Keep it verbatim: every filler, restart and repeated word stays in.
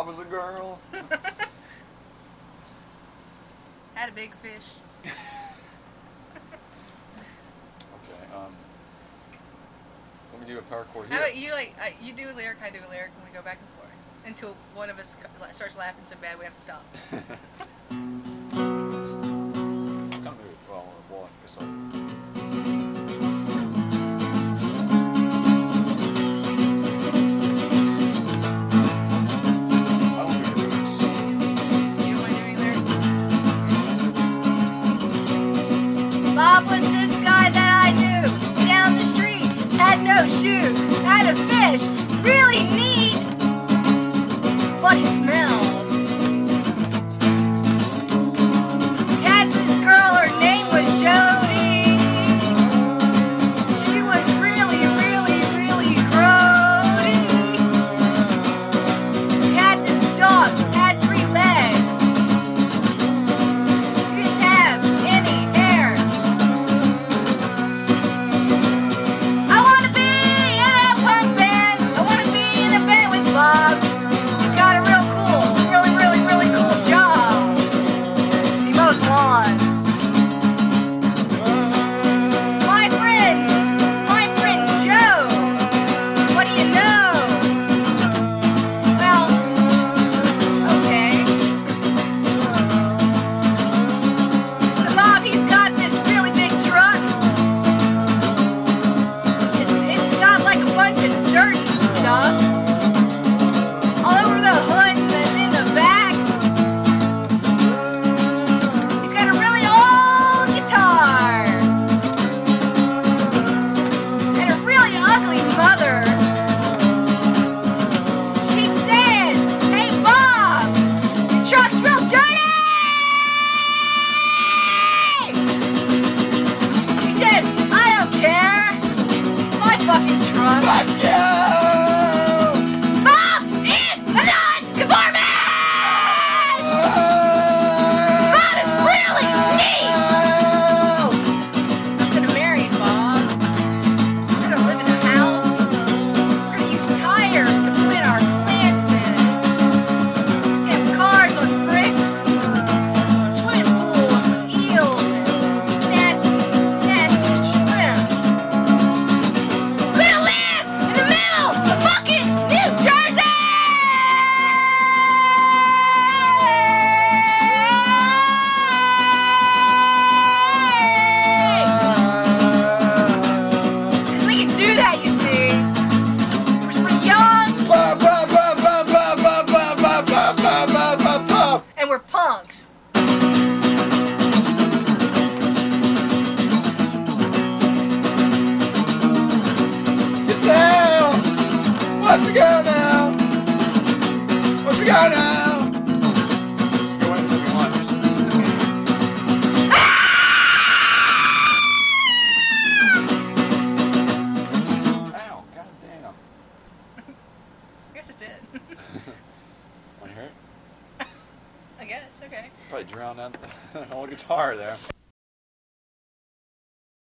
Bob was a girl. Had a big fish. Okay. Um. Let me do a power chord How here. about you like uh, you do a lyric, I do a lyric, and we go back and forth until one of us co- starts laughing so bad we have to stop. Kind of move. Well, well, I guess I'll. I don't do the lyrics. You don't want to do any lyrics? Bob was this guy that I knew down the street, had no shoes, had a fish, really neat, but he smelled. He had this girl, her name was Jody. She was really, really, really grody. He had this dog, had three legs. He didn't have any hair. I wanna be in a punk band. I wanna be in a band with Bob. He's got a real cool, really, really, really cool job. He mows lawns. My friend, my friend Joe. What do you know? Well, okay. So Bob, he's got this really big truck. It's, it's got like a bunch of dirt and stuff all over the hood and in the back. He's got a really old guitar and a really ugly mother. She keeps saying, "Hey Bob, your truck's real dirty!" He says, "I don't care. My fucking truck." Fuck you! Bob is a non-conformist! Bob is really neat! I'm gonna marry Bob. We're gonna live in a house. We're gonna use tires to plant our plants in. Get cars on bricks. Swimming pools with eels and nasty, nasty shrimp. We're gonna live in the middle of fucking New Jersey! Because we can do that, you see. We're pretty young Ba, ba, ba, ba, ba, ba, ba, ba, ba, ba, ba, ba. and we're punks. Get down! Let's go now! Let's go now! Go in if you want. Ow, goddamn. I guess it's it. Want to hear it? I guess, okay. Probably drowned out the whole guitar there.